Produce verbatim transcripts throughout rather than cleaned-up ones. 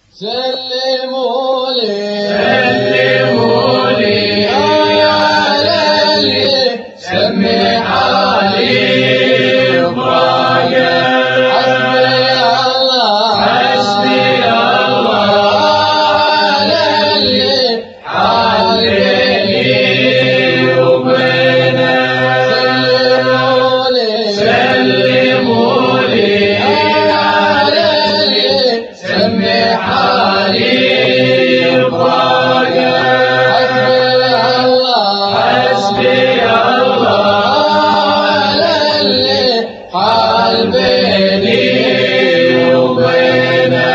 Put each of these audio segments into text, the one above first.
سلموا لي سلموا لي يا ليلي سمح علي براقة حسبي الله حسبي الله حال بيني وبينه سلموا لي سلموا لي يا ليلي سمح علي براقة حسبي الله حال بيني وبينه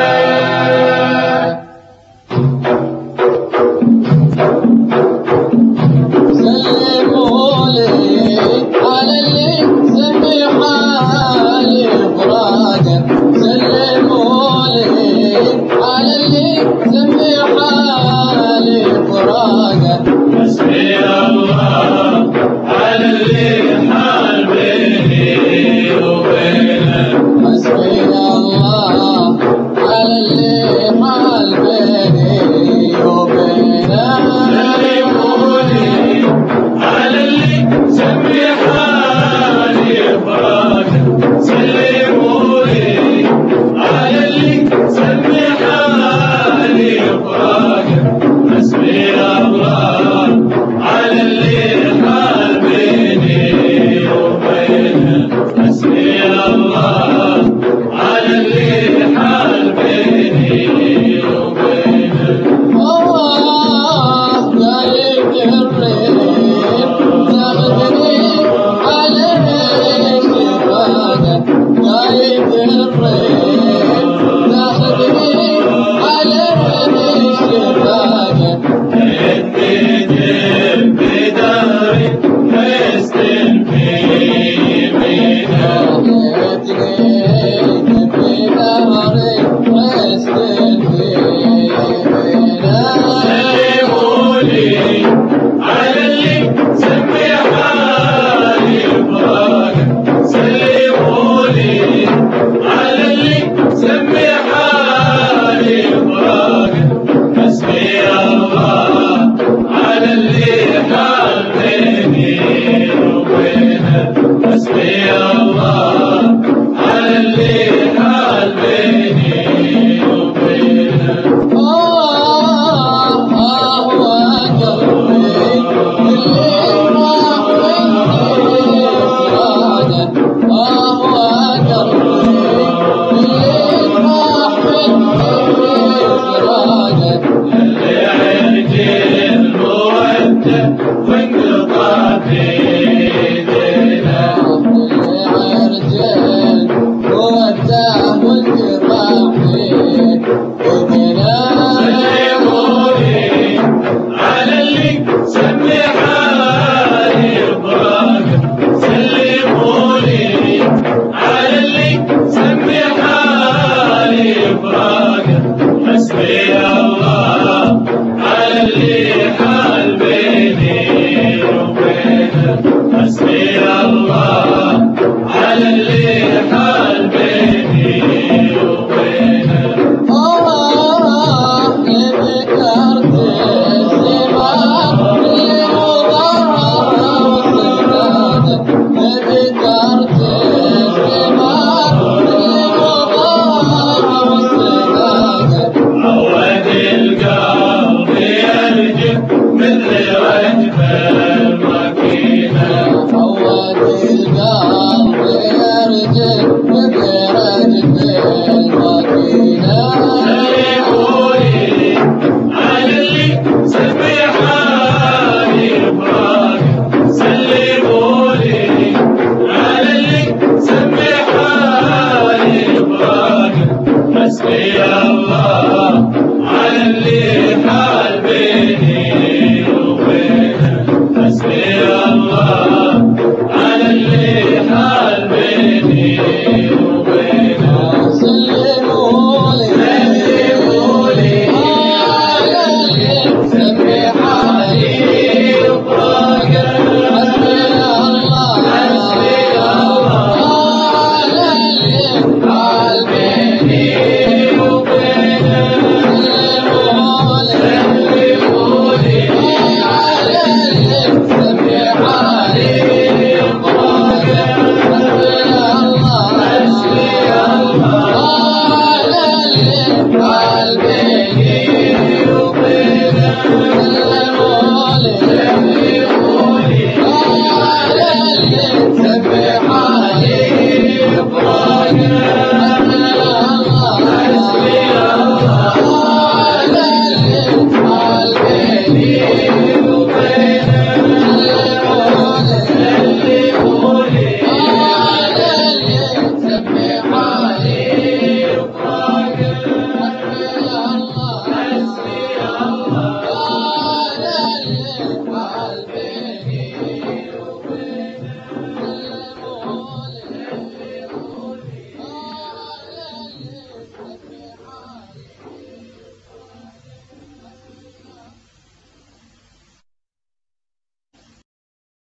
سلموا لي على اللي سمح علي براقة سلموا لي على اللي سمح علي براقة حسبي الله على اللي حال بيني وبينه حسبي الله على اللي حال بيني وبينه سلموا لي على اللي سمح علي براقة سلموا لي على اللي سمح علي براقة حسبي الله على اللي حال بيني وبينه حسبي الله على اللي حال بيني وبينه آه قايد الريح تغني عليه شفاقة قايد الريح تغني عليه شفاقة الدين بداري حسن في يمينه تقيد في ظهري حسن في سلموا لي على اللي سمح علي براقة سلموا لي على اللي سمح علي براقة حسبي الله على اللي حال بيني وبينه حسبي الله على اللي حال بيني وبينه آه آه وقلبي اللي راح مني سراقة آه وقلبي اللي راح مني سراقة اللي عرجل مودة وانقطع في ايدينا اللي عرجل وداه وانقطع في ايدينا سلموا لي على اللي سمح علي براقة سلموا لي على اللي سمح علي براقة حسبي الله على اللي حال بيني وبينه حسبي الله على اللي حال بيني وبينه آه ذكرت الزمان اللي وضعها والصداقة ذكرت الزمان اللي وضعها والصداقة عود القلب يرجف مثل رجف الماكينة عود القلب يرجف مثل رجف الماكينة سلموا لي على اللي سمح علي براقة سلموا لي على اللي سمح علي براقة حسبي الله على اللي